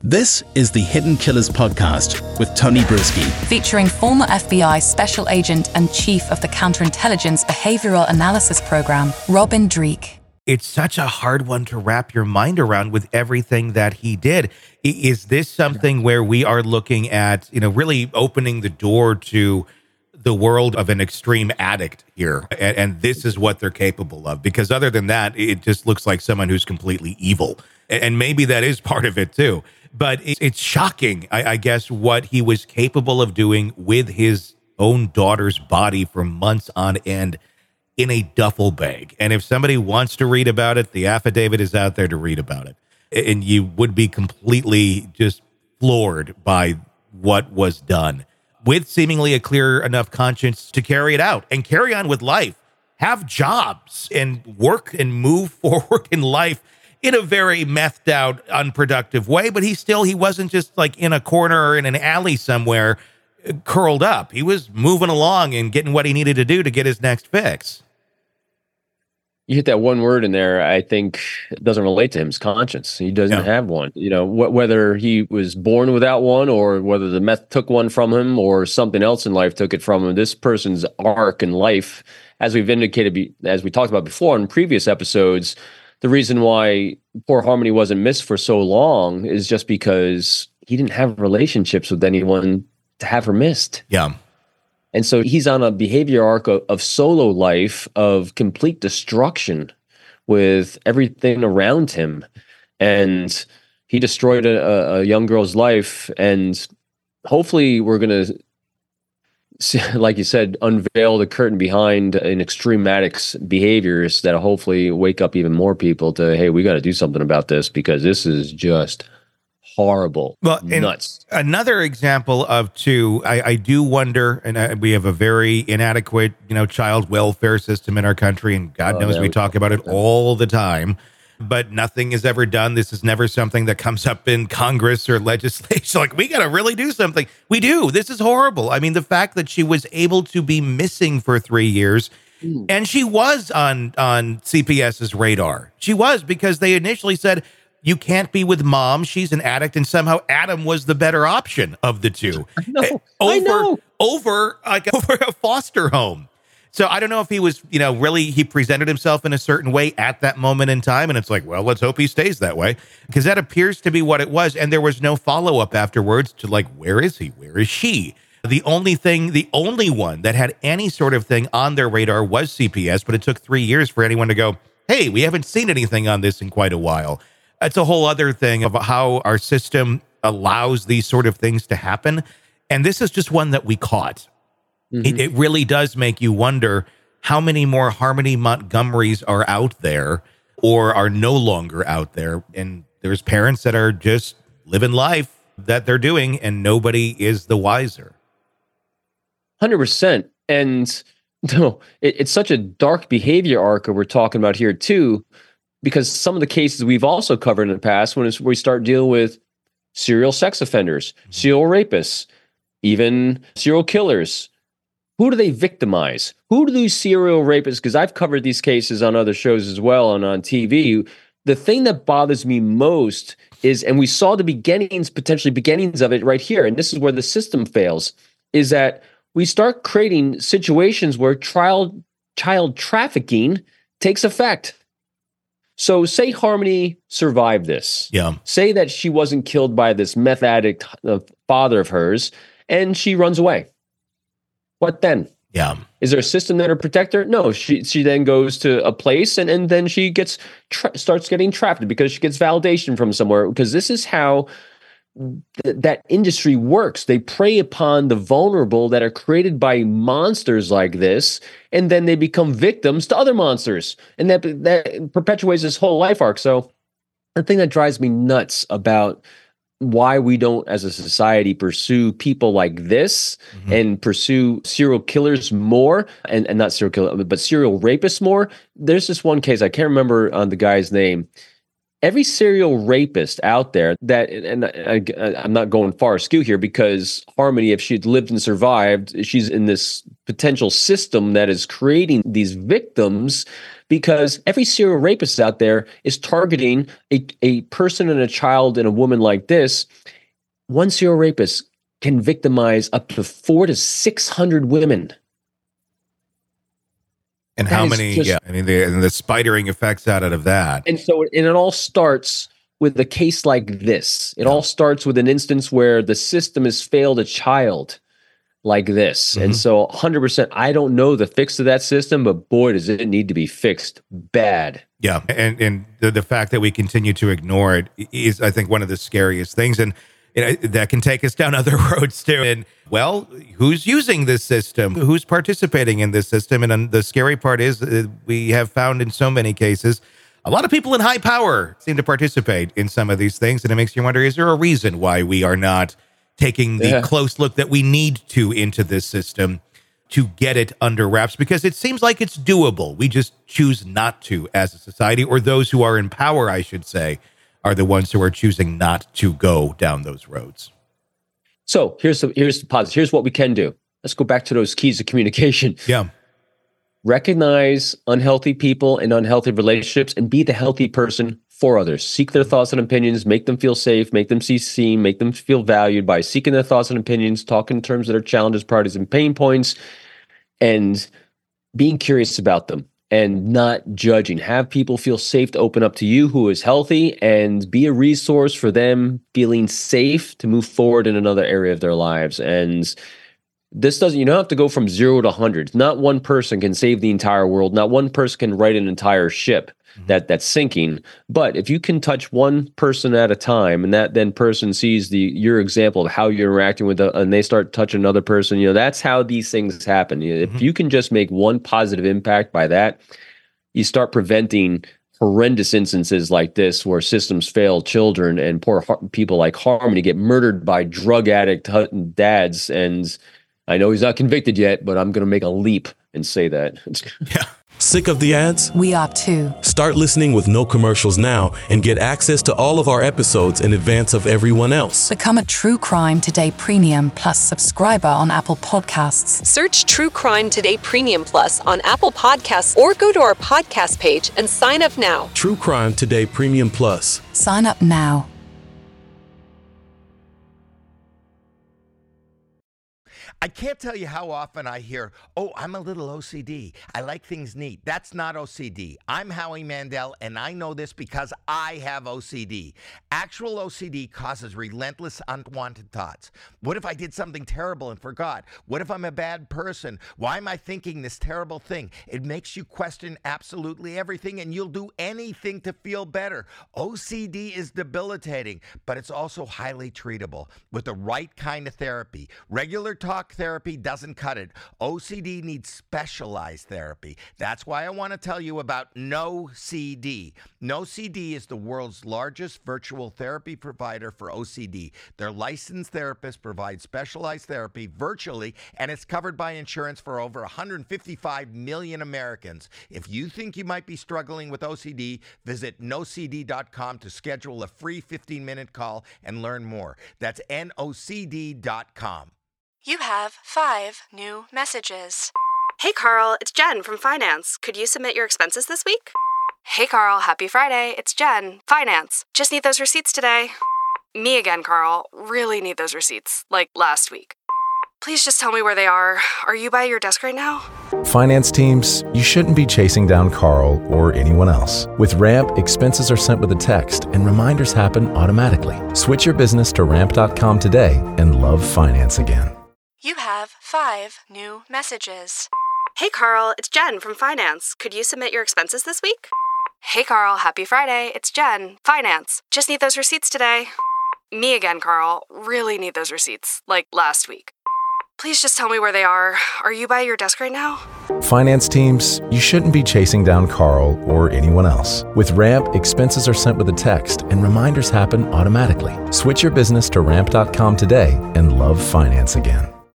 This is the Hidden Killers podcast with Tony Brueski. Featuring former FBI Special Agent and Chief of the Counterintelligence Behavioral Analysis Program, Robin Dreeke. It's such a hard one to wrap your mind around with everything that he did. Is this something where we are looking at, really opening the door to the world of an extreme addict here? And this is what they're capable of? Because other than that, it just looks like someone who's completely evil. And maybe that is part of it too. But it's shocking, I guess, what he was capable of doing with his own daughter's body for months on end in a duffel bag. And if somebody wants to read about it, the affidavit is out there to read about it. And you would be completely just floored by what was done with seemingly a clear enough conscience to carry it out and carry on with life, have jobs and work and move forward in life in a very methed out, unproductive way. But he wasn't just like in a corner or in an alley somewhere curled up. He was moving along and getting what he needed to do to get his next fix. You hit that one word in there, I think it doesn't relate to him, his conscience. He doesn't have one. Whether he was born without one or whether the meth took one from him or something else in life took it from him, this person's arc in life, as we've indicated, as we talked about before in previous episodes, the reason why poor Harmony wasn't missed for so long is just because he didn't have relationships with anyone to have her missed. Yeah. And so he's on a behavior arc of solo life, of complete destruction with everything around him. And he destroyed a young girl's life. And hopefully we're going to, like you said, unveil the curtain behind an extreme addict's behaviors that hopefully wake up even more people to, hey, we got to do something about this because this is just horrible. Well, nuts. Another example of two, I do wonder, and we have a very inadequate, child welfare system in our country, and God knows we talk about it all the time, but nothing is ever done. This is never something that comes up in Congress or legislation. Like, we got to really do something. We do. This is horrible. I mean, the fact that she was able to be missing for 3 years, and she was on CPS's radar. She was, because they initially said, you can't be with mom. She's an addict. And somehow Adam was the better option of the two. I know. Over a foster home. So I don't know if he was, really, he presented himself in a certain way at that moment in time. And it's like, well, let's hope he stays that way, because that appears to be what it was. And there was no follow up afterwards to like, where is he? Where is she? The only one that had any sort of thing on their radar was CPS, but it took 3 years for anyone to go, hey, we haven't seen anything on this in quite a while. It's a whole other thing of how our system allows these sort of things to happen. And this is just one that we caught. Mm-hmm. It really does make you wonder how many more Harmony Montgomerys are out there or are no longer out there. And there's parents that are just living life that they're doing and nobody is the wiser. 100%. And no, it's such a dark behavior arc we're talking about here too, because some of the cases we've also covered in the past, when we start dealing with serial sex offenders, serial rapists, even serial killers, who do they victimize? Who do these serial rapists, because I've covered these cases on other shows as well and on TV, the thing that bothers me most is, and we saw the potentially beginnings of it right here, and this is where the system fails, is that we start creating situations where child trafficking takes effect. So say Harmony survived this. Yeah. Say that she wasn't killed by this meth addict father of hers, and she runs away. What then? Yeah. Is there a system there to protect her? No. She then goes to a place, and then she starts getting trapped because she gets validation from somewhere. Because this is how that industry works. They prey upon the vulnerable that are created by monsters like this, and then they become victims to other monsters, and that perpetuates this whole life arc. So the thing that drives me nuts about why we don't, as a society, pursue people like this and pursue serial killers more, and not serial killer, but serial rapists more. There's this one case, I can't remember the guy's name. every serial rapist out there that, and I'm not going far askew here, because Harmony, if she'd lived and survived, she's in this potential system that is creating these victims, because every serial rapist out there is targeting a person and a child and a woman like this. One serial rapist can victimize up to 400 to 600 women. And how many? Yeah, I mean, the spidering effects out of that. And so, it all starts with a case like this. It all starts with an instance where the system has failed a child like this. And so 100%, I don't know the fix to that system, but boy, does it need to be fixed bad. Yeah. And the fact that we continue to ignore it is, I think, one of the scariest things. And that can take us down other roads too. And well, who's using this system? Who's participating in this system? And the scary part is we have found in so many cases, a lot of people in high power seem to participate in some of these things. And it makes you wonder, is there a reason why we are not taking the close look that we need to into this system to get it under wraps? Because it seems like it's doable. We just choose not to as a society, or those who are in power, I should say, are the ones who are choosing not to go down those roads. So here's the positive. Here's what we can do. Let's go back to those keys of communication. Yeah. Recognize unhealthy people and unhealthy relationships and be the healthy person for others. Seek their thoughts and opinions, make them feel safe, make them see seen, make them feel valued by seeking their thoughts and opinions, talk in terms of their challenges, priorities, and pain points, and being curious about them. And not judging. Have people feel safe to open up to you who is healthy, and be a resource for them feeling safe to move forward in another area of their lives. And this doesn't, you don't have to go from 0 to 100. Not one person can save the entire world. Not one person can right an entire ship that's sinking. But if you can touch one person at a time, and that then person sees your example of how you're interacting with and they start touching another person, that's how these things happen. If you can just make one positive impact by that, you start preventing horrendous instances like this where systems fail children and poor people like Harmony get murdered by drug addict dads. And I know he's not convicted yet, but I'm going to make a leap and say that. Yeah. Sick of the ads? We are too. Start listening with no commercials now and get access to all of our episodes in advance of everyone else. Become a True Crime Today Premium Plus subscriber on Apple Podcasts. Search True Crime Today Premium Plus on Apple Podcasts or go to our podcast page and sign up now. True Crime Today Premium Plus. Sign up now. I can't tell you how often I hear, oh, I'm a little OCD. I like things neat. That's not OCD. I'm Howie Mandel, and I know this because I have OCD. Actual OCD causes relentless unwanted thoughts. What if I did something terrible and forgot? What if I'm a bad person? Why am I thinking this terrible thing? It makes you question absolutely everything, and you'll do anything to feel better. OCD is debilitating, but it's also highly treatable with the right kind of therapy. Regular talk therapy doesn't cut it. OCD needs specialized therapy. That's why I want to tell you about NoCD. NoCD is the world's largest virtual therapy provider for OCD. Their licensed therapists provide specialized therapy virtually, and it's covered by insurance for over 155 million Americans. If you think you might be struggling with OCD, visit NoCD.com to schedule a free 15-minute call and learn more. That's NoCD.com. You have 5 new messages. Hey Carl, it's Jen from Finance. Could you submit your expenses this week? Hey Carl, happy Friday. It's Jen, Finance. Just need those receipts today. Me again, Carl. Really need those receipts, like last week. Please just tell me where they are. Are you by your desk right now? Finance teams, you shouldn't be chasing down Carl or anyone else. With Ramp, expenses are sent with a text and reminders happen automatically. Switch your business to ramp.com today and love finance again. You have 5 new messages. Hey Carl, it's Jen from Finance. Could you submit your expenses this week? Hey Carl, happy Friday. It's Jen, Finance. Just need those receipts today. Me again, Carl. Really need those receipts, like last week. Please just tell me where they are. Are you by your desk right now? Finance teams, you shouldn't be chasing down Carl or anyone else. With Ramp, expenses are sent with a text and reminders happen automatically. Switch your business to ramp.com today and love finance again.